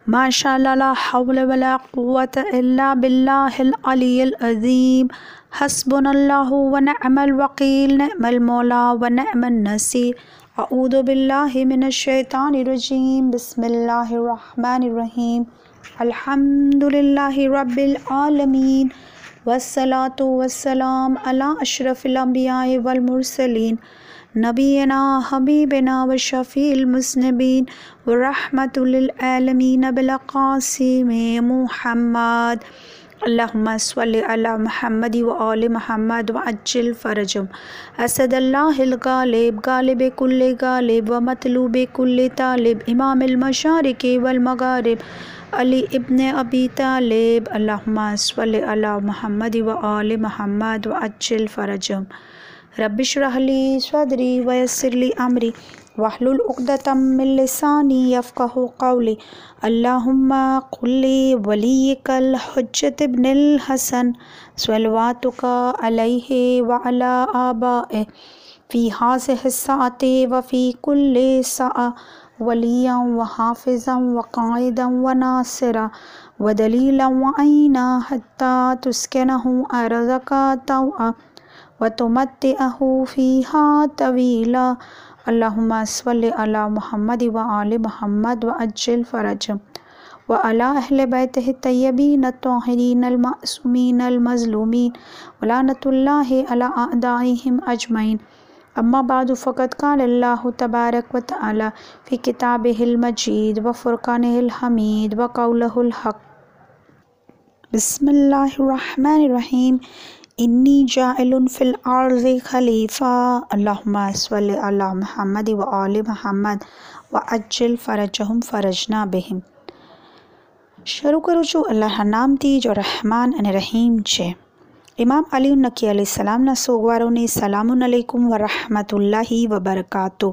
माशाअल्लाह ला हौला वला कुव्वता इल्ला बिल्लाहिल अलिय्यिल अज़ीम। हस्बुनल्लाहु व निअमल वकील, निअमल मौला व निअमन नसीर। अऊज़ु बिल्लाहि मिनश शैतानिर रजीम। बिस्मिल्लाहिर रहमानिर रहीम। अल्हम्दुलिल्लाहि रब्बिल आलमीन वस्सलातु वस्सलाम अला अशरफिल अंबियाइ वल मुरसलीन नबीना हबीबिना व शफील मुज़निबीन व रहमतुल लिल आलमीन बिल क़ासिम मुहम्मद। अल्लाहुम्मा सल्लि अला मुहम्मद व आलि मुहम्मद व अज्जिल फ़रजहुम। असदल्लाहिल गालिब, गालिब कुल्ले गालिब व मतलूब कुल्ले तालिब, इमामिल मशारिक़ि वल मगारिब, अली इब्न अबी तालिब। अल्लाहुम्मा सल्लि अला मुहम्मद व आलि मुहम्मद व अज्जिल फ़रजहुम। रब्बिश्रह ली सदरी व यस्सिर ली अमरी वहलुल उक़दतम मिन लिसानी यफ़क़हू क़ौली। अल्लाहुम्मा कुल्ली वलिय्यिकल हुज्जत इब्निल हसन स्वलवातुका अलैहि व अला आबाइहि फ़ी हाज़िहि स्साअति व फ़ी कुल्लि साअ वलिय्यन व हाफ़िज़न व क़ाइदन व नासिरा व दलीलन व अईना हत्ता तुस्किनहु अर्ज़का तौअ व तुमत्तिअहु फ़ीहा तवीला। अल्लाहुम्मा सल्लि अला मुहम्मद व आलि मुहम्मद व अज्जिल फ़रजहुम व अला अहले बैतिहि तय्यबीन अत्ताहिरीन अल मासूमीन अल मज़लूमीन व लानतुल्लाहि अला अअदाइहिम अजमईन। अम्मा बादु फ़क़द क़ाल अल्लाहु तबारक व तआला फ़ी किताबिहिल मजीद व फ़ुरक़ानिहिल हमीद व क़ौलुहुल हक़। बिस्मिल्लाहिर रहमानिर रहीम। इन्नी जाइलुन फ़िल अर्ज़ि ख़लीफ़ा। अल्लाहुम्मा सल्लि अला मुहम्मद व आलि मुहम्मद व अज्जिल फ़रजहुम फ़रजना बिहिम। શરૂ કરું છું અલ્લાહના નામથી જો રહેમાન અને રહીમ છે। ઇમામ અલી નકી અલૈહિસ્સલામના સોગવારોને સલામુન અલૈકુમ વ રહમતુલ્લાહિ વ બરકાતુ।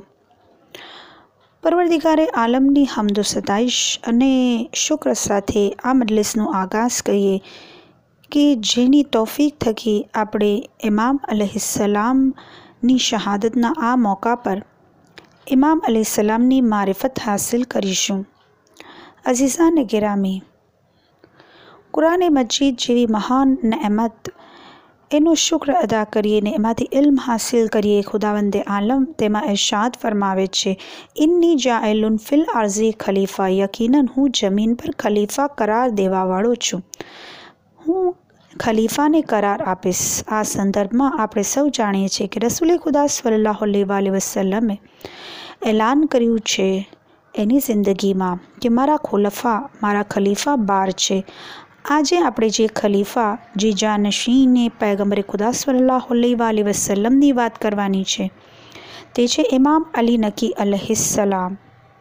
પરવરદિગારે આલમની હમ્દ સતાઈશ અને શુક્ર સાથે આ મજલિસનું આગાઝ કરીએ કે જેની તૌફીક થકી આપણે ઇમામ અલૈહિસ્સલામની શહાદતના આ મોકા પર ઇમામ અલૈહિસ્સલામની મારિફત હાસિલ કરીશું। અઝીઝાન ગિરામી, કુરાન મજીદ જેવી મહાન નએમત એનો શુક્ર અદા કરીએ ને એમાંથી ઇલ્મ હાસિલ કરીએ। ખુદાવંદે આલમ તેમાં ઇરશાદ ફરમાવે છે, ઇન્ની જાઇલુન ફિલ અર્ઝી ખલીફા, યકીનન હું જમીન પર ખલીફા કરાર દેવાવાળો છું, હું ખલીફાને કરાર આપીશ। આ સંદર્ભમાં આપણે સૌ જાણીએ છીએ કે રસૂલે ખુદા સલ્લલ્લાહુ અલૈહિ વસલ્લમે એલાન કર્યું છે એની જિંદગીમાં કે મારા ખલીફા 12 છે। આજે આપણે જે ખલીફા, જે જાનશીને પૈગંબરે ખુદા સલ્લલ્લાહુ અલૈહિ વસલ્લમની વાત કરવાની છે તે છે ઇમામ અલી નકી અલૈહિસ્સલામ।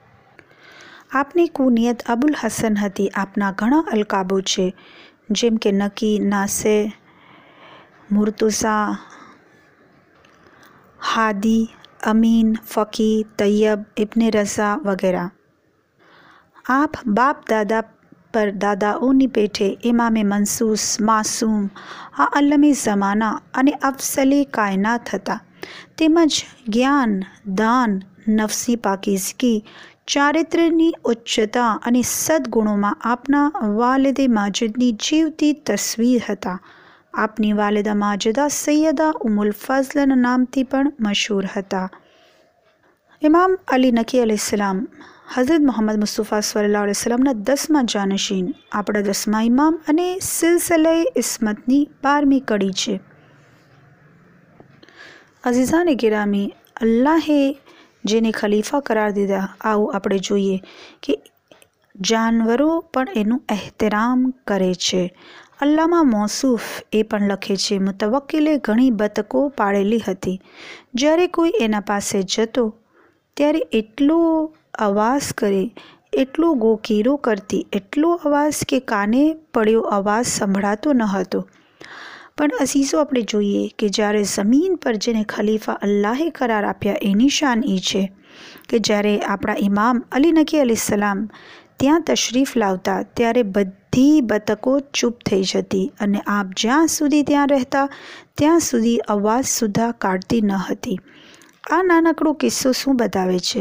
આપની કુનિયત અબુલ હસન હતી। આપના ઘણા અલકાબો છે જેમ કે નકી, નાસિર, મુર્તુઝા, હાદી, અમીન, ફકી, તૈયબ, ઇબ્ન રઝા વગેરે। આપ બાપ દાદા પર દાદાઓની પેઠે ઇમામે મંસૂસ, માસૂમ, આલમે ઝમાના અને અફસલે કાયનાત હતા। તેમજ જ્ઞાન, દાન, નફસી પાકીઝગી, ચારિત્ર્યની ઉચ્ચતા અને સદ્ગુણોમાં આપના વાલિદ માજિદની જીવતી તસવીર હતા। આપની વાલિદા માજિદા સૈયદા ઉમ્મુલ ફઝલના નામથી પણ મશહૂર હતા। ઇમામ અલી નકી અલૈહિસ્સલામ હઝરત મુહમ્મદ મુસ્તફા સલ્લલ્લાહુ અલૈહિ વસલ્લમના 10મા જાનશીન, આપણા 10મા ઇમામ અને સિલસિલે ઇસ્મતની 12મી કડી છે। અઝીઝાન ગિરામી, અલ્લાહે જેને ખલીફા કરાર દીધા, આવું આપણે જોઈએ કે જાનવરો પણ એનું એહતરામ કરે છે। અલ્લામા મૌસૂફ એ પણ લખે છે, મુતવક્કિલે ઘણી બતકો પાળેલી હતી। જ્યારે કોઈ એના પાસે જતો ત્યારે એટલો અવાજ કરે, એટલો ગોકીરો કરતી, એટલો અવાજ કે કાને પડ્યો અવાજ સંભળાતો ન હતો। પણ અઝીઝો આપણે જોઈએ કે જ્યારે ઝમીન પર જેને ખલીફા અલ્લાહે કરાર આપ્યા એની શાન એ છે કે જ્યારે આપણા ઇમામ અલી નકી અલૈહિસ્સલામ ત્યાં તશરીફ લાવતા ત્યારે બધી બતકો ચૂપ થઈ જતી અને આપ જ્યાં સુધી ત્યાં રહેતા ત્યાં સુધી અવાજ સુદ્ધા કાઢતી ન હતી। આ નાનકડો કિસ્સો શું બતાવે છે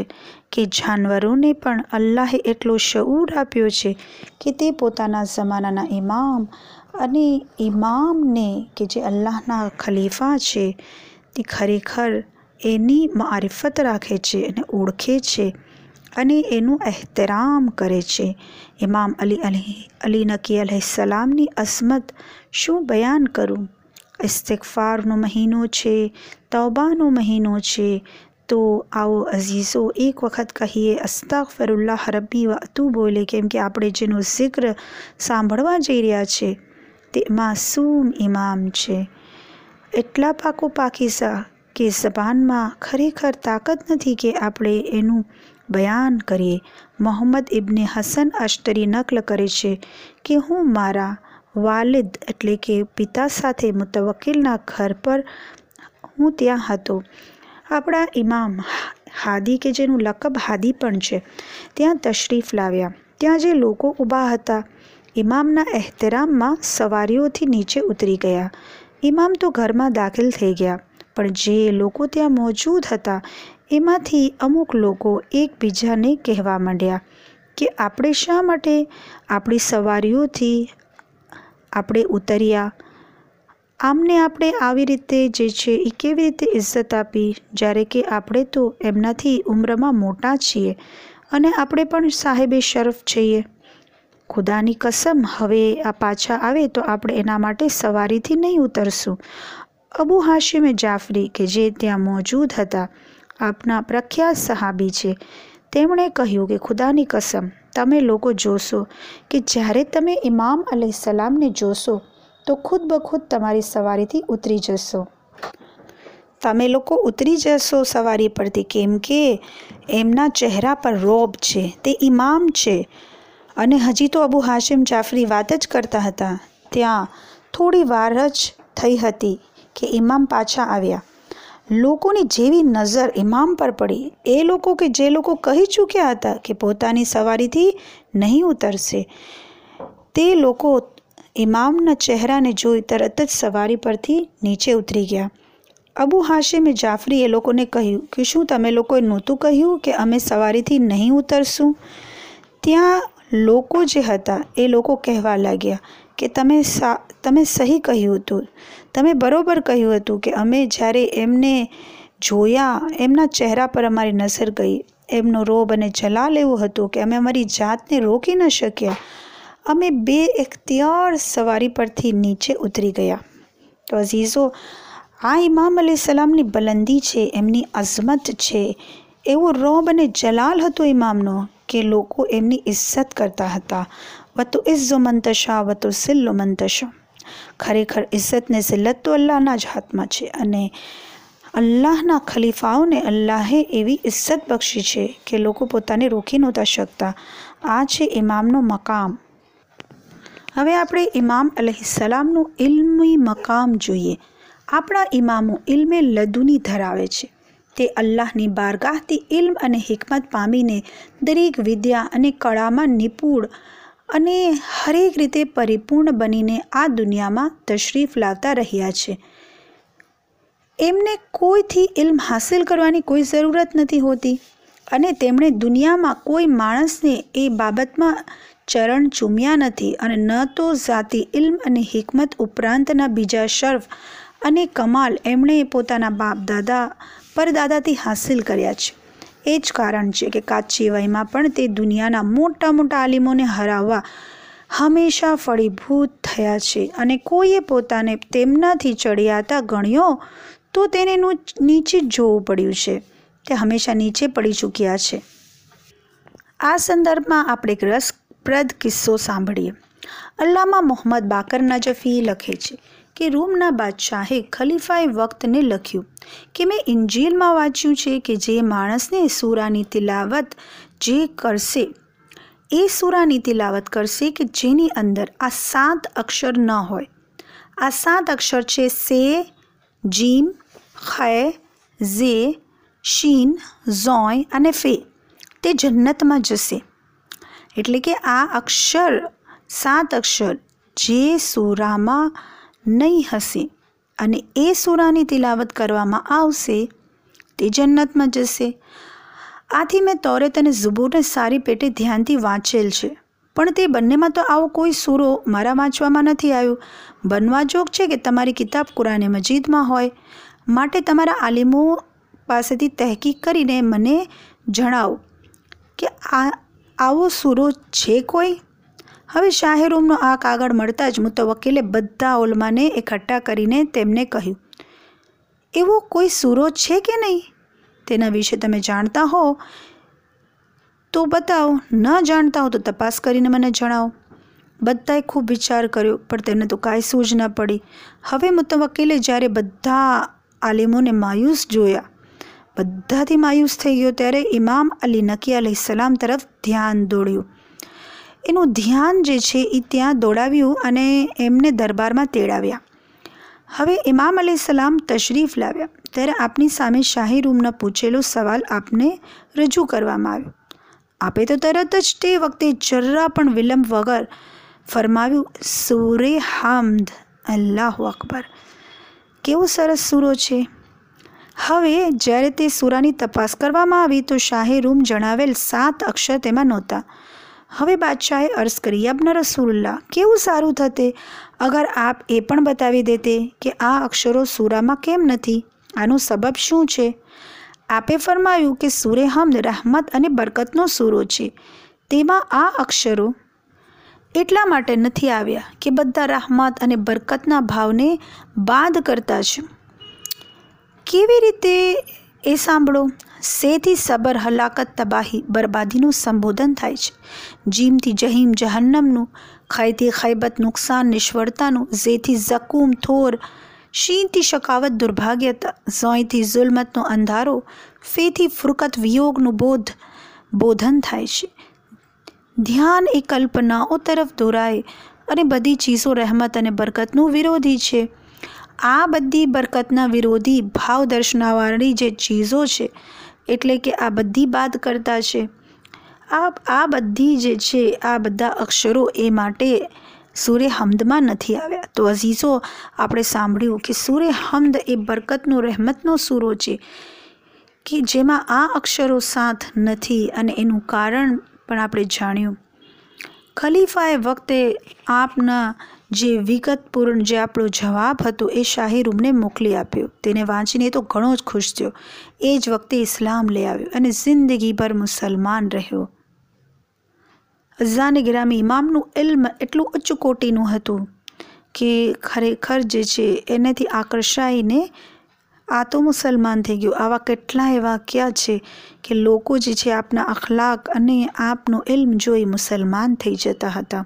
કે જાનવરોને પણ અલ્લાહે એટલો શઉર આપ્યો છે કે તે પોતાના જમાનાના ઇમામ અને ઇમામને કે જે અલ્લાહના ખલીફા છે તે ખરેખર એની મારિફત રાખે છે અને ઓળખે છે અને એનું એહતરામ કરે છે. ઇમામ અલી નકી અલૈહિસ્સલામની અઝમત શું બયાન કરું. ઇસ્તિગફારનો મહિનો છે, તૌબાનો મહિનો છે. તો આવો અઝીઝો એક વખત કહીએ અસ્તગફિરુલ્લાહ રબ્બી વ અતૂબુ ઇલૈહ, કેમ કે આપણે જેનો જિક્ર સાંભળવા જઈ રહ્યા છે તે માસૂમ ઇમામ છે. એટલા પાકીઝા કે ઝબાનમાં ખરેખર તાકાત નથી કે આપણે એનું બયાન કરીએ. મોહમ્મદ ઇબ્ને હસન અશ્તરી નકલ કરે છે કે હું મારા વાલિદ એટલે કે પિતા સાથે મુતવક્કિલના ઘર પર હું ત્યાં હતો. આપણા ઇમામ હાદી કે જેનું લકબ હાદી પણ છે ત્યાં તશરીફ લાવ્યા. ત્યાં જે લોકો ઊભા હતા ઇમામના એહતરામમાં સવારીઓથી નીચે ઉતરી ગયા. ઇમામ તો ઘરમાં દાખલ થઈ ગયા, પણ જે લોકો ત્યાં મોજૂદ હતા એમાંથી અમુક લોકો એકબીજાને કહેવા માંડ્યા કે આપણે શા માટે આપણી સવારીઓથી આપણે ઉતર્યા. આમને આપણે આવી રીતે જે છે એ કેવી રીતે ઇજ્જત આપી, જ્યારે કે આપણે તો એમનાથી ઉંમરમાં મોટા છીએ અને આપણે પણ સાહેબે શરફ છીએ. ખુદાની કસમ, હવે આ પાછા આવે તો આપણે એના માટે સવારીથી નહીં ઉતરશું. અબુ હાશિમ જાફરી કે જે ત્યાં મોજૂદ હતા, આપના પ્રખ્યાત સહાબી છે, તેમણે કહ્યું કે ખુદાની કસમ, તમે લોકો જોશો કે જ્યારે તમે ઇમામ અલૈહિસ્સલામને જોશો તો ખુદ બખુદ તમારી સવારીથી ઉતરી જશો. તમે લોકો ઉતરી જશો સવારી પરથી, કેમ કે એમના ચહેરા પર રોબ છે, તે ઇમામ છે. અને હજી તો અબુ હાશિમ જાફરી વાત જ કરતા હતા, ત્યાં થોડી વાર જ થઈ હતી કે ઇમામ પાછા આવ્યા. લોકોની જેવી નજર ઇમામ પર પડી, એ લોકો કે જે લોકો કહી ચૂક્યા હતા કે પોતાની સવારીથી નહીં ઉતરશે, તે લોકો ઇમામના ચહેરાને જોઈ તરત જ સવારી પરથી નીચે ઉતરી ગયા. અબુ હાશિમ જાફરી એ લોકોને કહ્યું કે શું તમે લોકોએ નહોતું કહ્યું કે અમે સવારીથી નહીં ઉતરશું? ત્યાં લોકો જે હતા એ લોકો કહેવા લાગ્યા કે તમે સહી કહ્યું હતું, તમે બરોબર કહ્યું હતું કે અમે જ્યારે એમને જોયા, એમના ચહેરા પર અમારી નજર ગઈ, એમનો રોબ અને જલાલ એવો હતો કે અમે અમારી જાતને રોકી ન શક્યા. અમે બે ઇખ્તિયાર સવારી પરથી નીચે ઉતરી ગયા. તો અઝીઝો, આ ઇમામ અલૈહિસ્સલામની બલંદી છે, એમની અઝમત છે, એવો રોબ અને જલાલ હતો ઇમામનો કે લોકો એમની ઇજ્જત કરતા હતા. વતો ઇઝ્ઝુ મંતશા વતો સિલ્લુ મંતશા. ખરેખર ઇજ્જત ને જિલ્લત તો અલ્લાહના જ હાથમાં છે અને અલ્લાહના ખલીફાઓને અલ્લાહે એવી ઇજ્જત બક્ષી છે કે લોકો પોતાને રોકી નહોતા શકતા. આ છે ઇમામનો મકામ. હવે આપણે ઇમામ અલૈહિસ્સલામનું ઇલ્મી મકામ જોઈએ. આપણા ઇમામો ઇલ્મે લદુની ધરાવે છે. તે અલ્લાહની બારગાહથી ઇલ્મ અને હિકમત પામીને દરેક વિદ્યા અને કળામાં નિપુણ અને હરેક રીતે પરિપૂર્ણ બનીને આ દુનિયામાં તશરીફ લાવતા રહ્યા છે. એમને કોઈથી ઇલ્મ હાસિલ કરવાની કોઈ જરૂરત નથી હોતી અને તેમણે દુનિયામાં કોઈ માણસને એ બાબતમાં ચરણ ચૂમ્યા નથી અને ન તો ઝાતી ઇલ્મ અને હિકમત ઉપરાંતના બીજા શર્ફ અને કમાલ એમણે પોતાના બાપ દાદા પરદાદાથી હાસિલ કર્યા છે. એ જ કારણ છે કે કાચી વયમાં પણ તે દુનિયાના મોટા મોટા આલિમોને હરાવવા હંમેશા ફળીભૂત થયા છે અને કોઈએ પોતાને તેમનાથી ચડિયાતા ગણ્યો તો તેને નીચે જોવું પડ્યું છે. તે હંમેશા નીચે પડી ચૂક્યા છે. આ સંદર્ભમાં આપણે એક રસપ્રદ કિસ્સો સાંભળીએ. અલ્લામા મોહમ્મદ બાકર નજફી લખે છે કે રૂમના બાદશાહે ખલીફાએ વક્તને લખ્યું કે મેં ઇન્જીલમાં વાંચ્યું છે કે જે માણસને સૂરાની તિલાવત જે કરશે એ સૂરાની તિલાવત કરશે કે જેની અંદર આ 7 અક્ષર ન હોય. આ 7 અક્ષર છે સે, જીમ, ખે, ઝે, શીન, ઝોય અને ફે. તે જન્નતમાં જશે. એટલે કે આ અક્ષર 7 અક્ષર જે સૂરામાં નહીં હશે અને એ સૂરાની તિલાવત કરવામાં આવશે તે જન્નતમાં જશે. આથી મેં તૌરેત અને ઝબૂરને સારી પેટે ધ્યાનથી વાંચેલ છે, પણ તે બંનેમાં તો આવો કોઈ સૂરો મારા વાંચવામાં નથી આવ્યો. બનવા જોગ છે કે તમારી કિતાબ કુરાને મજીદમાં હોય, માટે તમારા આલિમો પાસેથી તહેકીક કરીને મને જણાવો કે આવો સૂરો છે કોઈ. હવે શાહે રૂમનો આ કાગળ મળતા જ મુતવક્કિલે બધા ઉલમાને એકઠા કરીને તેમને કહ્યું, એવો કોઈ સૂરો છે કે નહીં? તેના વિશે તમે જાણતા હો તો બતાવો, ન જાણતા હો તો તપાસ કરીને મને જણાવો. બધાએ ખૂબ વિચાર કર્યો, પણ તેમને તો કાંઈ સૂઝ ન પડી. હવે મુતવક્કિલે જ્યારે બધા આલિમોને માયુસ જોયા, બધાથી માયુસ થઈ ગયો, ત્યારે ઇમામ અલી નકી અલૈહિસ્સલામ તરફ ધ્યાન દોડ્યું. એનું ધ્યાન જે છે એ ત્યાં દોડાવ્યું અને એમને દરબારમાં તેડાવ્યા. હવે ઇમામ અલૈહિસ્સલામ તશરીફ લાવ્યા ત્યારે આપની સામે શાહી રૂમનો પૂછેલો સવાલ આપને રજૂ કરવામાં આવ્યો. આપે તો તરત જ તે વખતે જરા પણ વિલંબ વગર ફરમાવ્યું, સૂરે હમ્દ. અલ્લાહુ અકબર! કેવો સરસ સૂરો છે. હવે જ્યારે તે સૂરાની તપાસ કરવામાં આવી તો શાહે રૂમ જણાવેલ 7 અક્ષર તેમાં નહોતા. હવે બાદશાહે અર્ઝ કરી, યબ્ન રસૂલુલ્લાહ, કેવું સારું થતે અગર આપ એ પણ બતાવી દેતે કે આ અક્ષરો સૂરામાં કેમ નથી, આનું સબબ શું છે? આપે ફરમાવ્યું કે સૂરે હમ્દ રહમત અને બરકતનો સૂરો છે, તેમાં આ અક્ષરો એટલા માટે નથી આવ્યા કે બધા રહમત અને બરકતના ભાવને બાદ કરતા છે. કેવી રીતે એ સાંભળો. સેથી સબર, હલાકત, તબાહી, બરબાદીનું સંબોધન થાય છે. જીમથી જહીમ, જહન્નમનું. ખયથી ખૈબત, નુકસાન, નિષ્ફળતાનું. ઝેથી ઝકૂમ, થોર. શીનથી શકાવત, દુર્ભાગ્યતા. ઝોયથી ઝુલ્મતનો અંધારો. ફેથી ફુરકત, વિયોગનું બોધન થાય છે. ધ્યાન એ કલ્પનાઓ તરફ દોરાય અને બધી ચીજો રહેમત અને બરકતનું વિરોધી છે. આ બધી બરકતના વિરોધી ભાવ દર્શનાવાળી જે ચીજો છે, એટલે કે આ બધી બાદ કરતા છે. આ બધી જે છે, આ બધા અક્ષરો એ માટે સૂરે હમ્દમાં નથી આવ્યા. તો અઝીઝો, આપણે સાંભળ્યું કે સૂરે હમ્દ એ બરકતનો, રહેમતનો સૂરો છે કે જેમાં આ અક્ષરો સાથ નથી, અને એનું કારણ પણ આપણે જાણ્યું. ખલીફાએ વખતે આપના જે વિગતપૂર્ણ જે આપણો જવાબ હતો એ શાહી રૂમને મોકલી આપ્યો. તેને વાંચીને તો ઘણો જ ખુશ થયો. એ જ વખતે ઇસ્લામ લઈ આવ્યો અને જિંદગીભર મુસલમાન રહ્યો. અઝાન ગિરામી, ઇમામનું ઇલ્મ એટલું ઉચ્ચ કોટીનું હતું કે ખરેખર જે છે એનાથી આકર્ષાઈને આ તો મુસલમાન થઈ ગયો. આવા કેટલાય વાક્યા છે કે લોકો જે છે આપના અખલાક અને આપનું ઇલ્મ જોઈ મુસલમાન થઈ જતા હતા.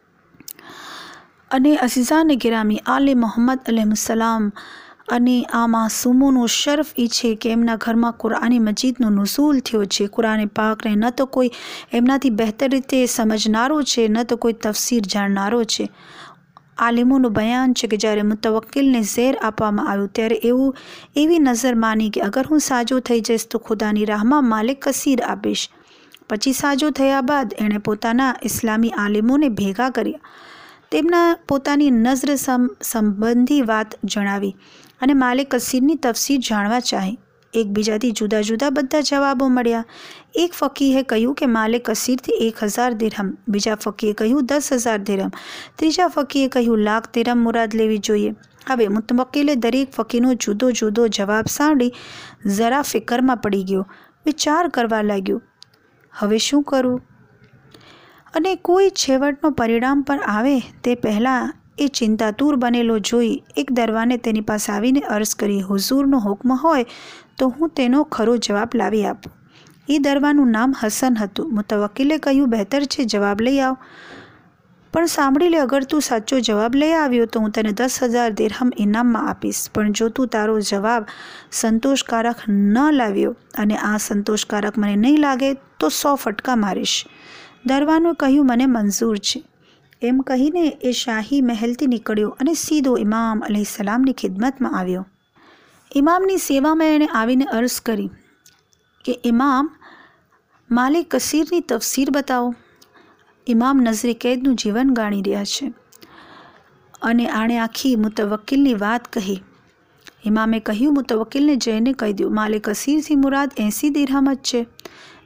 અને અઝીઝાન ગિરામી, આલે મોહમ્મદ અલૈહિસ્સલામ અને આ માસૂમોનો શરફ એ છે કે એમના ઘરમાં કુરાન મજીદનો નુઝૂલ થયો છે. કુરાન પાકને ન તો કોઈ એમનાથી બહેતર રીતે સમજનારો છે, ન તો કોઈ તફસીર જાણનારો છે. આલિમોનું બયાન છે કે જ્યારે મુતવક્કિલને ઝેર આપવામાં આવ્યું ત્યારે એવી નજર માની કે અગર હું સાજો થઈ જઈશ તો ખુદાની રાહમાં માલે કસીર આપીશ. પછી સાજો થયા બાદ એણે પોતાના ઇસ્લામી આલિમોને ભેગા કર્યા, તેમના પોતાની નઝર સંબંધી વાત જણાવી અને માલે કસીરની તફસીર જાણવા ચાહી. એકબીજાથી જુદા જુદા બધા જવાબો મળ્યા. એક ફકીહે કહ્યું કે માલે કસીરથી 1000 દિરહમ, બીજા ફકીએ કહ્યું 10,000 દિરહમ, ત્રીજા ફકીએ કહ્યું 1,00,000 દિરહમ મુરાદ લેવી જોઈએ. હવે મુતવક્કિલે દરેક ફકીનો જુદો જુદો જવાબ સાંભળી જરા ફિકરમાં પડી ગયો. વિચાર કરવા લાગ્યો, હવે શું કરવું? અને કોઈ છેવટનો પરિણામ પર આવે તે પહેલાં એ ચિંતાતુર બનેલો જોઈ એક દરવાને તેની પાસે આવીને અર્ઝ કરી, હુઝુરનો હુક્મ હોય તો હું તેનો ખરો જવાબ લાવી આપું. એ દરવાનું નામ હસન હતું. મુતવક્કિલે કહ્યું, બહેતર છે, જવાબ લઈ આવ. પણ સાંભળી લે, અગર તું સાચો જવાબ લઈ આવ્યો તો હું તને 10,000 દિરહમ ઇનામમાં આપીશ. પણ જો તું તારો જવાબ સંતોષકારક ન લાવ્યો અને આ સંતોષકારક મને નહીં લાગે તો 100 ફટકા મારીશ. દરવાને કહ્યું, મને મંજૂર છે. એમ કહીને એ શાહી મહેલથી નીકળ્યો અને સીધો ઇમામ અલૈહિસ્સલામની ખિદમતમાં આવ્યો. ઇમામની સેવામાં એણે આવીને અર્ઝ કરી કે ઇમામ, માલે કસીરની તફસીર બતાવો. ઇમામ નઝરે કેદનું જીવન ગાળી રહ્યા છે અને આણે આખી મુતવક્કિલની વાત કહી. ઇમામે કહ્યું, મુતવક્કિલને જઈને કહી દો, માલે કસીરથી મુરાદ 80 દિરહમ જ છે.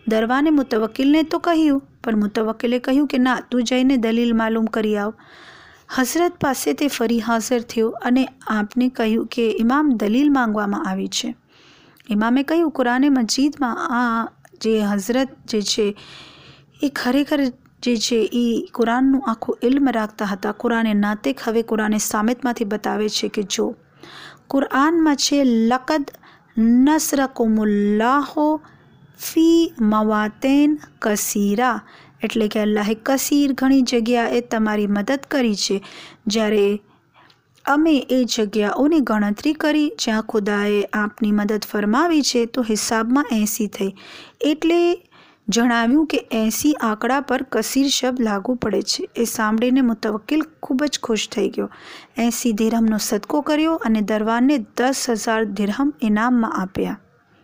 દરવાને મુતવક્કિલને તો કહ્યું, પણ મુતવક્કિલે કહ્યું કે ના, તું જઈને દલીલ માલુમ કરી આવ. હઝરત પાસે તે ફરી હાજર થયો અને આપને કહ્યું કે ઇમામ, દલીલ માંગવામાં આવી છે. ઇમામે કહ્યું, કુરાને મજીદમાં આ જે હઝરત જે છે એ ખરેખર જે છે એ કુરાનનું આખું ઇલ્મ રાખતા હતા. કુરાને નાતિક હવે કુરાને સામિતમાંથી બતાવે છે કે જો કુરાનમાં છે લકદ નસરકુમુલ્લાહુ ફી મવાતેન કસીરા, એટલે કે અલ્લાહે કસીર ઘણી જગ્યાએ તમારી મદદ કરી છે, જ્યારે અમે એ જગ્યાઓની ગણતરી કરી જ્યાં ખુદાએ આપની મદદ ફરમાવી છે તો હિસાબમાં 80 થઈ. એટલે જણાવ્યું કે 80 આંકડા પર કસીર શબ્દ લાગુ પડે છે. એ સાંભળીને મુતવક્કિલ ખૂબ જ ખુશ થઈ ગયો. 80 દિરહમનો સદકો કર્યો અને દરવાને 10,000 દિરહમ ઇનામમાં આપ્યા.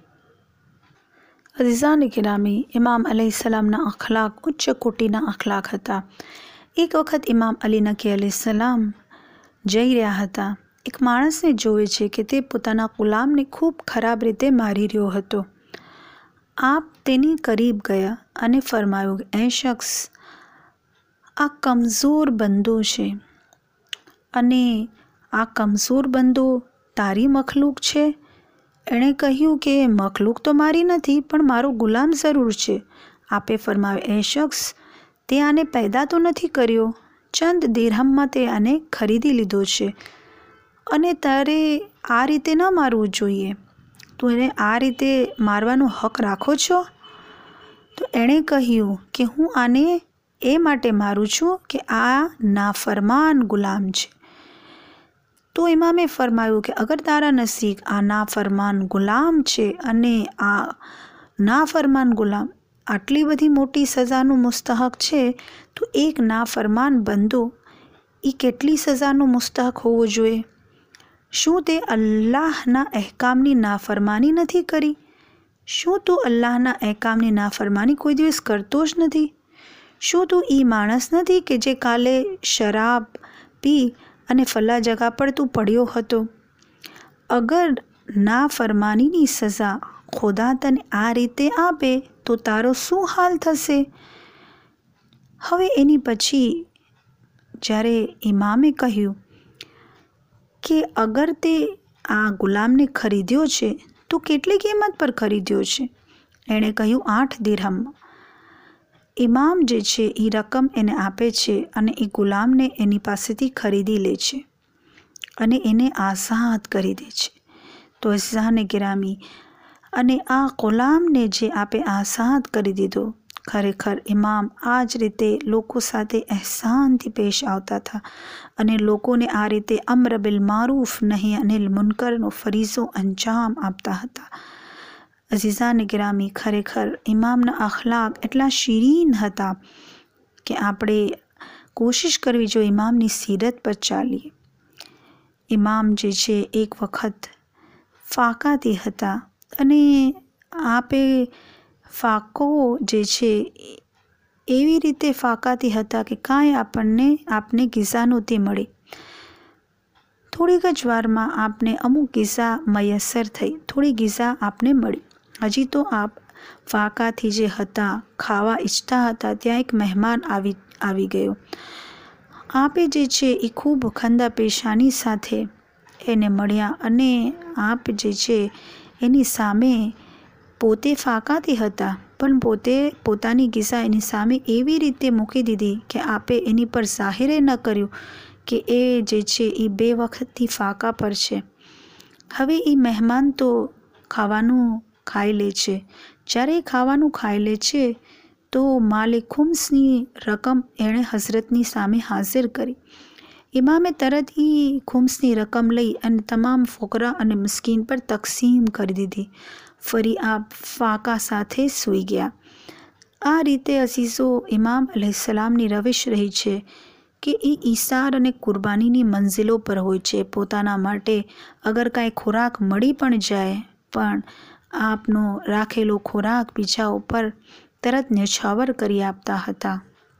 અઝીઝાન કિરામી, ઇમામ અલૈહિસ્સલામના અખલાક ઉચ્ચ કોટીના અખલાક હતા. એક વખત ઇમામ અલી નકી અલૈહિસ્સલામ જઈ રહ્યા હતા. એક માણસને જોવે છે કે તે પોતાના ગુલામને ખૂબ ખરાબ રીતે મારી રહ્યો હતો. આપ તેની કરીબ ગયા અને ફરમાયું કે એ શખ્સ, આ કમઝોર બંદો છે અને આ કમઝોર બંદો તારી મખલૂક છે. એણે કહ્યું કે મખલૂક તો મારી નથી, પણ મારો ગુલામ જરૂર છે. આપે ફરમાવ્યું, એ શખ્સ, તે આને પેદા તો નથી કર્યો, ચંદ દિરહમમાં તે આને ખરીદી લીધો છે અને તારે આ રીતે ન મારવું જોઈએ. તું એને આ રીતે મારવાનો હક રાખો છો? તો એણે કહ્યું કે હું આને એ માટે મારું છું કે આ નાફરમાન ગુલામ છે. તો ઇમામે ફરમાયું કે અગર તારા નસીબ આ નાફરમાન ગુલામ છે અને આ નાફરમાન ગુલામ આટલી બધી મોટી સજાનું મુસ્તહક છે, તો એક નાફરમાન બંદો એ કેટલી સજાનો મુસ્તહક હોવો જોઈએ? શું તે અલ્લાહના અહેકામની નાફરમાની નથી કરી? શું તું અલ્લાહના અહેકામની નાફરમાની કોઈ દિવસ કરતો જ નથી? શું તું એ માણસ નથી કે જે કાલે શરાબ પી અને ફલા જગા પર તું પડ્યો હતો? અગર નાફરમાનીની સજા ખુદા તને આ રીતે આપે તો તારો શું હાલ થશે? હવે એની પછી જ્યારે ઇમામે કહ્યું કે અગર તે આ ગુલામને ખરીદ્યો છે તો કેટલી કિંમત પર ખરીદ્યો છે? એણે કહ્યું 8 દિરહમ. ઇમામ જે છે એ રકમ એને આપે છે અને એ ગુલામને એની પાસેથી ખરીદી લે છે અને એને આઝાદ કરી દે છે. તો અઝીઝાન ગિરામી, અને આ ગુલામને જે આપે આઝાદ કરી દીધો, ખરેખર ઇમામ આ જ રીતે લોકો સાથે અહેસાનથી પેશ આવતા હતા અને લોકોને આ રીતે અમ્ર બિલ મારૂફ નહીં અનિલ મુનકરનો ફરીઝો અંજામ આપતા હતા. અઝીઝાન ગિરામી, ખરેખર ઇમામના અખલાક એટલા શીરીન હતા કે આપણે કોશિશ કરવી જોઈએ ઇમામની સીરત પર ચાલીએ. ઇમામ જે છે એક વખત ફાકાતી હતા અને આપે ફાકો જે છે એવી રીતે ફાકાતી હતા કે કાંઈ આપને ગિઝા નહોતી મળી. થોડીક જ વારમાં આપને અમુક ગિઝા મયસર થઈ, થોડી ગિઝા આપને મળી. હજી તો આપ ફાકાથી જે હતા, ખાવા ઈચ્છતા હતા, ત્યાં એક મહેમાન આવી ગયો. આપે જે છે એ ખૂબ ખંદા પેશાની સાથે એને મળ્યા અને આપ જે છે એની સામે પોતે ફાકાતી હતા પણ પોતે પોતાની ગિઝા એની સામે એવી રીતે મૂકી દીધી કે આપે એની પર જાહેરે ન કર્યું કે એ જે છે એ 2 વખતથી ફાકા પર છે. હવે એ મહેમાન તો ખાવાનું ખાઈ લે છે. જ્યારે એ ખાવાનું ખાઈ લે છે તો માલિક ખુમ્સની રકમ એણે હઝરતની સામે હાજર કરી. ઇમામે તરત એ ખુમ્સની રકમ લઈ અને તમામ ફોકરા અને મિસ્કીન પર તકસીમ કરી દીધી. ફરી આપ ફાકા સાથે સૂઈ ગયા. આ રીતે અઝીઝો ઇમામ અલૈહિસ્સલામની રવિશ રહી છે કે એ ઈસાર અને કુરબાનીની મંઝિલો પર હોય છે. પોતાના માટે અગર કાંઈ ખોરાક મળી પણ જાય પણ આપનો રાખેલો ખોરાક બીજા ઉપર તરત ન્યછાવર કરી આપતા હતા.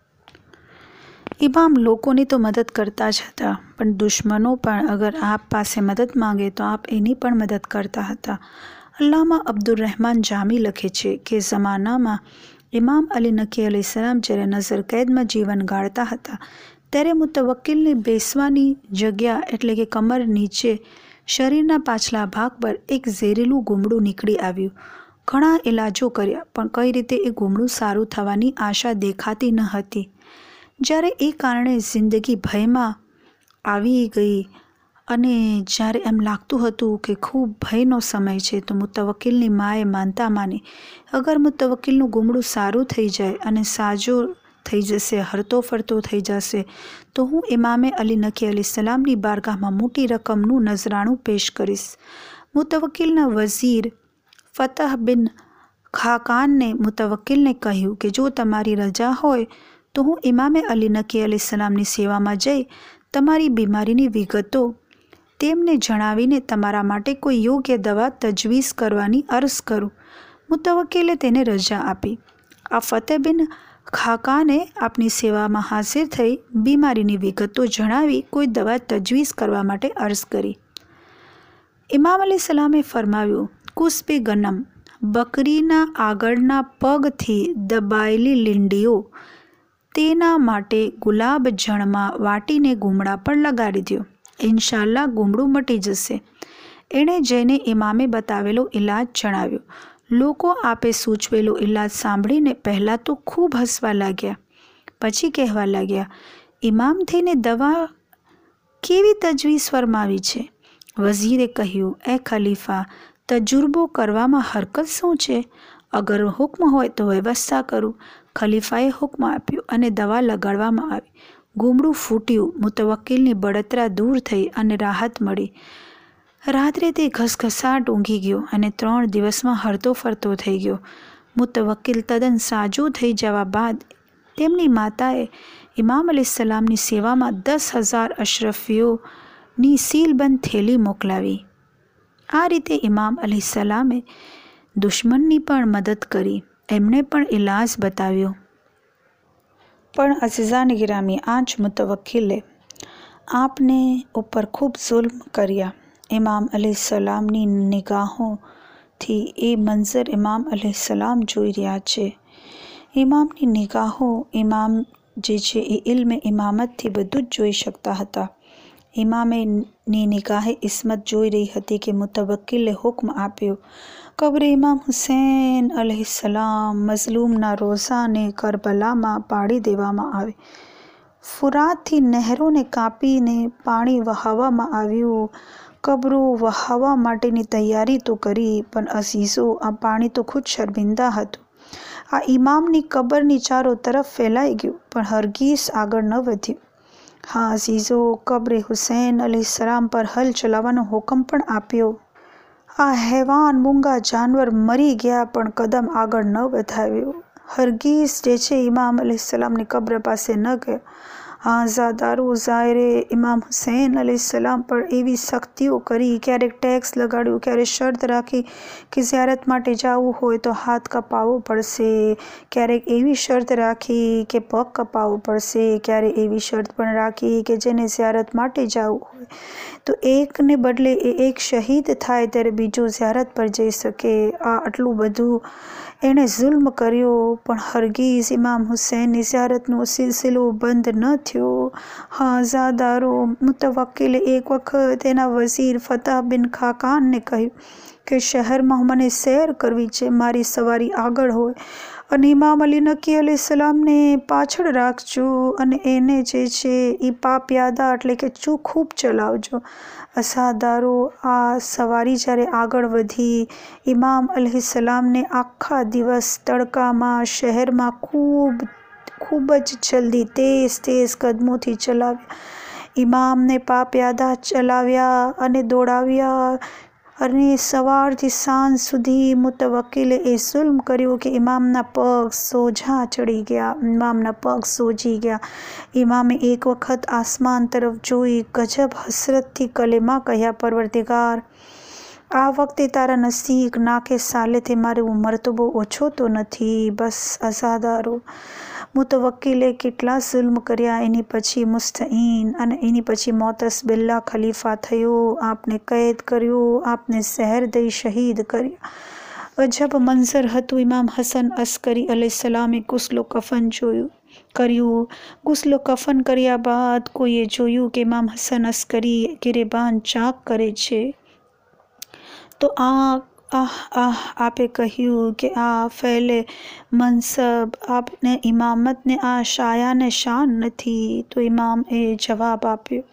ઇમામ લોકોની તો મદદ કરતા જ હતા પણ દુશ્મનો પણ અગર આપ પાસે મદદ માંગે તો આપ એની પણ મદદ કરતા હતા. અલ્લામા અબ્દુર્રહમાન જામી લખે છે કે ઝમાનામાં ઇમામ અલી નકી અલૈહિસ્સલામ જ્યારે નઝર કેદમાં જીવન ગાળતા હતા ત્યારે મુતવક્કિલની બેસવાની જગ્યા એટલે કે કમર નીચે શરીરના પાછલા ભાગ પર એક ઝેરીલું ગુમડું નીકળી આવ્યું. ઘણા ઇલાજો કર્યા પણ કઈ રીતે એ ગુમડું સારું થવાની આશા દેખાતી ન હતી. જ્યારે એ કારણે જિંદગી ભયમાં આવી ગઈ અને જ્યારે એમ લાગતું હતું કે ખૂબ ભયનો સમય છે તો મુતવક્કિલની માએ માનતા માની અગર મુતવક્કિલનું ગુમડું સારું થઈ જાય અને સાજો થઈ જશે, હરતો ફરતો થઈ જશે તો હું ઇમામે અલી નકી અલૈહિસ્સલામની બારગાહમાં મોટી રકમનું નજરાણું પેશ કરીશ. મુતવક્કિલના વઝીર ફતહ બિન ખાકાનને મુતવક્કિલને કહ્યું કે જો તમારી રજા હોય તો હું ઇમામે અલી નકી અલૈહિસ્સલામની સેવામાં જઈ તમારી બીમારીની વિગતો તેમને જણાવીને તમારા માટે કોઈ યોગ્ય દવા તજવીઝ કરવાની અર્ઝ કરું. મુતવક્કિલે તેને રજા આપી. આ ફતહ બિન ખાકાને આપની સેવામાં હાજર થઈ બીમારીની વિગતો જણાવી કોઈ દવા તજવીઝ કરવા માટે અર્ઝ કરી. ઇમામ અલૈહિસ્સલામે ફરમાવ્યું, કુસ્બે ગનમ, બકરીના આગળના પગથી દબાયેલી લીંડીઓ તેના માટે ગુલાબ જળમાં વાટીને ગુમડા પર લગાડી દો. ઇન્શાઅલ્લાહ ગુમડું મટી જશે. એણે જઈને ઇમામે બતાવેલો ઇલાજ જણાવ્યો. લોકો આપે સૂચવેલો ઇલાજ સાંભળીને પહેલાં તો ખૂબ હસવા લાગ્યા. પછી કહેવા લાગ્યા, ઇમામ થઈને દવા કેવી તજવીઝ ફરમાવી છે? વઝીરે કહ્યું, એ ખલીફા, તજુર્બો કરવામાં હરકત શું છે? અગર હુક્મ હોય તો વ્યવસ્થા કરું. ખલીફાએ હુક્મ આપ્યો અને દવા લગાડવામાં આવી. ગુમડું ફૂટ્યું. મુતવક્કિલની બળતરા દૂર થઈ અને રાહત મળી. રાત્રે તે ઘસઘસાટ ઊંઘી ગયો અને 3 દિવસમાં હરતો ફરતો થઈ ગયો. મુતવક્કિલ તદ્દન સાજો થઈ જવા બાદ તેમની માતાએ ઇમામ અલૈહિસ્સલામની સેવામાં 10,000 અશરફીઓની સીલબંધ થેલી મોકલાવી. આ રીતે ઇમામ અલૈહિસ્સલામે દુશ્મનની પણ મદદ કરી. એમણે પણ ઇલાજ બતાવ્યો. પણ અઝીઝાન ગિરામી, આજ મુતવક્કિલે આપને ઉપર ખૂબ જુલ્મ કર્યા. ઇમામ અલૈહિસ્સલામની નિગાહોથી એ મંઝર ઇમામ અલૈહિસ્સલામ જોઈ રહ્યા છે. ઇમામની નિગાહો, ઇમામ જે છે એ ઇલ્મે ઇમામતથી બધું જ જોઈ શકતા હતા. ઇમામેની નિગાહે ઇસ્મત જોઈ રહી હતી કે મુતવક્કિલે હુક્મ આપ્યો, કબ્ર ઇમામ હુસૈન અલૈહિસ્સલામ મઝલૂમના રોઝાને કરબલામાં પાડી દેવામાં આવે. ફુરાતથી નહેરોને કાપીને પાણી વહાવવામાં આવ્યું. કબરો વહાવવા માટેની તૈયારી તો કરી, પણ અઝીઝો, આ પાણી તો ખુદ શર્મિંદા હતું. આ ઇમામની કબરની ચારો તરફ ફેલાઈ ગયું, પણ હરગીઝ આગળ ન વધ્યું. હા અઝીઝો, કબ્રે હુસૈન અલૈહિસ્સલામ પર હલ ચલાવવાનો હુકમ પણ આપ્યો. આ હૈવાન, મૂંગા જાનવર મરી ગયા પણ કદમ આગળ ન વધાવ્યો. હરગીઝ જે છે ઇમામ અલૈહિસ્સલામની કબ્ર પાસે ન ગયા. હા ઝાદારો, ઝાયરે ઇમામ હુસૈન અલૈહિસ્સલામ પર એવી સખ્તીઓ કરી, ક્યારેક ટેક્સ લગાડ્યું, ક્યારેક શરત રાખી કે ઝિયારત માટે જવું હોય તો હાથ કપાવવો પડશે, ક્યારેક એવી શરત રાખી કે પગ કપાવવો પડશે, ક્યારેક એવી શરત પણ રાખી કે જેને ઝિયારત માટે જવું હોય તો એકને બદલે એક શહીદ થાય ત્યારે બીજો ઝિયારત પર જઈ શકે. આ આટલું બધું એણે જુલ્મ કર્યો પણ હરગીઝ ઇમામ હુસૈનની ઝિયારતનો સિલસિલો બંધ ન થયો. હા ઝાદારો, મુતવક્કિલે એક વખત એના વઝીર ફતહ બિન ખાકાનને કહ્યું કે શહેરમાં મને સૈર કરવી છે, મારી સવારી આગળ હોય અને ઇમામ અલી નકી અલૈહિસ્સલામને પાછળ રાખજો અને એને જે છે એ પાપિયાદા એટલે કે ખૂબ ચલાવજો. અસાદારો, આ સવારી જ્યારે આગળ વધી, ઇમામ અલૈહિસ્સલામને આખા દિવસ તડકામાં શહેરમાં ખૂબ જ જલ્દી તેજ કદમોથી ચલાવ્યા. ઇમામને પાપિયાદા ચલાવ્યા અને દોડાવ્યા અને સવારથી સાંજ સુધી મુતવક્કિલે એ જુલ્મ કર્યું કે ઇમામના પગ સોજા ચડી ગયા, ઇમામના પગ સોજી ગયા. ઇમામે એક વખત આસમાન તરફ જોઈ ગજબ હસરતથી કલેમા કહ્યા, પરવરદિગાર, આ વખતે તારા નસીક નાકે સાલેથી મારો મરતબો ઓછો તો નથી. બસ અઝાદારો, મુતવક્કિલે કેટલા જુલ્મ કર્યા, એની પછી મુસ્તઈન અને એની પછી મોતસ બિલ્લા ખલીફા થયો, આપને કેદ કર્યો, આપને શહેર દઈ શહીદ કર્યા. અજબ મંઝર હતું. ઇમામ હસન અસ્કરી અલૈહિસ્સલામે ગુસ્લો કફન કર્યું. ગુસ્લો કફન કર્યા બાદ કોઈએ જોયું કે ઇમામ હસન અસ્કરી ગિરેબાન ચાક કરે છે. તો આપે કહ્યું કે આ ફેલે મનસબ, આપને ઇમામતને આ શાયાને શાન નથી. તો ઇમામ એ જવાબ આપ્યો,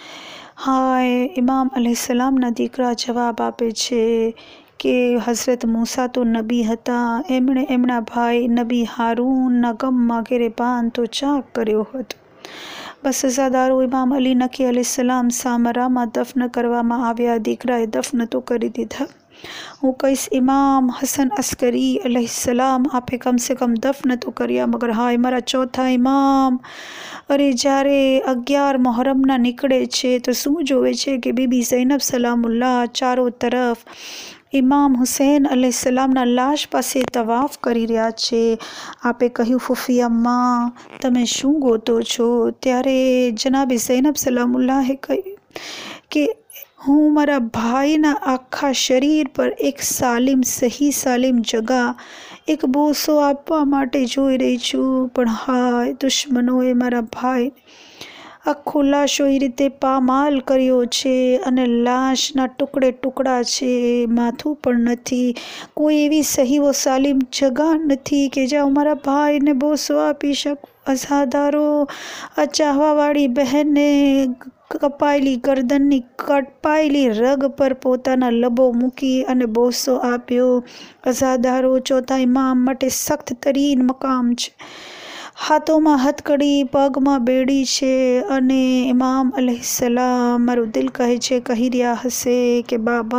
હાય, ઇમામ અલૈહિસ્સલામના દીકરા જવાબ આપે છે કે હઝરત મૂસા તો નબી હતા, એમણે એમના ભાઈ નબી હારૂનના ગમમાં ગિરેબાન તો ચાક કર્યો હતો. બસ અઝાદારો, ઇમામ અલી નકી અલૈહિસ્સલામ સામરામાં દફન કરવામાં આવ્યા. દીકરાએ દફન તો કરી દીધા. હું કહીશ, ઇમામ હસન અસ્કરી અલૈહિસ્સલામ, આપે કમસે કમ દફન તો કર્યા, મગર હાય મારા ચોથા ઇમામ. અરે જ્યારે 11 મુહર્રમના નીકળે છે તો શું જોવે છે કે બીબી ઝૈનબ સલામુલ્લાહ ચારો તરફ ઇમામ હુસૈન અલૈહિસ્સલામના લાશ પાસે તવાફ કરી રહ્યા છે. આપે કહ્યું, ફૂફી અમ્મા, તમે શું ગોતો છો? ત્યારે જનાબે ઝૈનબ સલામુલ્લાહે કહ્યું કે હું મારા ભાઈના આખા શરીર પર એક સહી સાલિમ જગા, એક બોસો આપવા માટે જોઈ રહી છું, પણ હાય, દુશ્મનોએ મારા ભાઈ આખો લાશો એ રીતે પામાલ કર્યો છે અને લાશના ટુકડા છે, માથું પણ નથી, કોઈ એવી સહી સાલિમ જગા નથી કે જ્યાં હું મારા ભાઈને બોસો આપી શકું. અઝાદારો, આ ચાહવાવાળી બહેને કપાયેલી ગરદનની કપાયેલી રગ પર પોતાના લબો મૂકી અને બોસો આપ્યો. અઝાદારો, ચોથા ઇમામ માટે સખ્ત તરીન મકામ છે. હાથોમાં હથકડી, પગમાં બેડી છે અને ઇમામ અલૈહિસ્સલામ, મારું દિલ કહે છે, કહી રહ્યા હશે કે બાબા,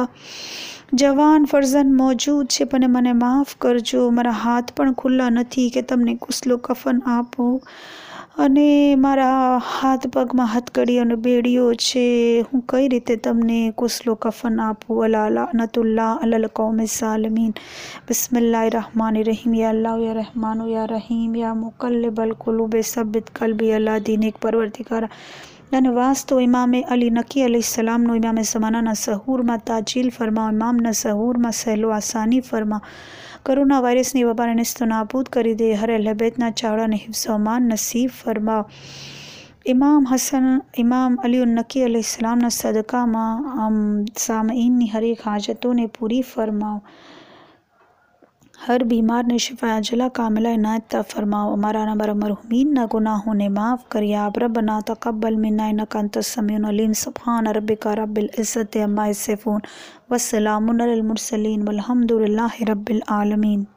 જવાન ફરઝંદ મોજૂદ છે, પણ મને માફ કરજો, મારા હાથ પણ ખુલ્લા નથી કે તમને ગુસ્લો કફન આપું, અને મારા હાથ પગમાં હથકડી અને બેડીઓ છે, હું કઈ રીતે તમને ગુસ્લો કફન આપું? અલા લઅનતુલ્લાહ અલલ કૌમિઝ ઝાલિમીન. બિસ્મિલ્લાહિર્રહમાનિર્રહીમ. યા અલ્લાહ યા રહેમાન યા રહીમ યા મુકલ્લિબલ કુલૂબ સબ્બિત કલ્બી અલા દીનિક. પરવરદિગારા, અને વાસ્તો ઇમામે અલી નકી અલૈહિસ્સલામનો ઇમામે ઝમાનાના સહૂરમાં તાજીલ ફરમાવ, ઇમામના સહૂરમાં સહેલો આસાની ફરમાવ, કોરોના વાયરસની વબાને નેસ્તો નાબૂદ કરી દે, હર અહલે બેતના ચાવડાને હિફ્ઝ અમાન નસીબ ફરમાવ. ઇમામ અલી નકી અલૈહિસ્સલામના સદકામાં સામઈનની હરેક હાજતોને પૂરી ફરમાવ, હર બીમારને શિફા અજલા કામિલા इनायत फरमाओ. हमारा मरहुमीन गुनाहों माफ़ कर या रब्बना तक़ब्बल मिन्ना इन्नका अंतस समीउल अलीम. सुब्हान रब्बिका रब्बिल इज़्ज़ति अम्मा यसिफून वस्सलामुन अलल मुरसलीन वल्हम्दुलिल्लाहि रब्बिल आलमीन.